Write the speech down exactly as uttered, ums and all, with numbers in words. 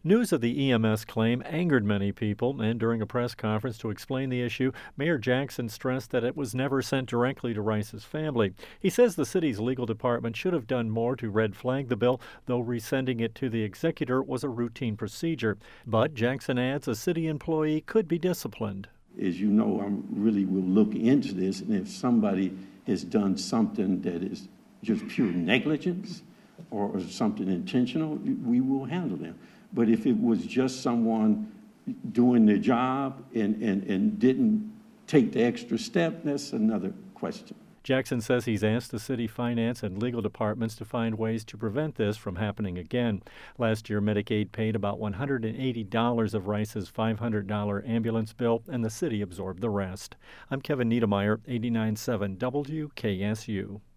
News of the E M S claim angered many people, and during a press conference to explain the issue, Mayor Jackson stressed that it was never sent directly to Rice's family. He says the city's legal department should have done more to red flag the bill, though resending it to the executor was a routine procedure. But Jackson adds a city employee could be disciplined. As you know, I really will look into this, and if somebody has done something that is just pure negligence or something intentional, we will handle them. But if it was just someone doing their job and, and, and didn't take the extra step, that's another question. Jackson says he's asked the city finance and legal departments to find ways to prevent this from happening again. Last year, Medicaid paid about one hundred eighty dollars of Rice's five hundred dollars ambulance bill, and the city absorbed the rest. I'm Kevin Niedermeyer, eighty-nine point seven W K S U.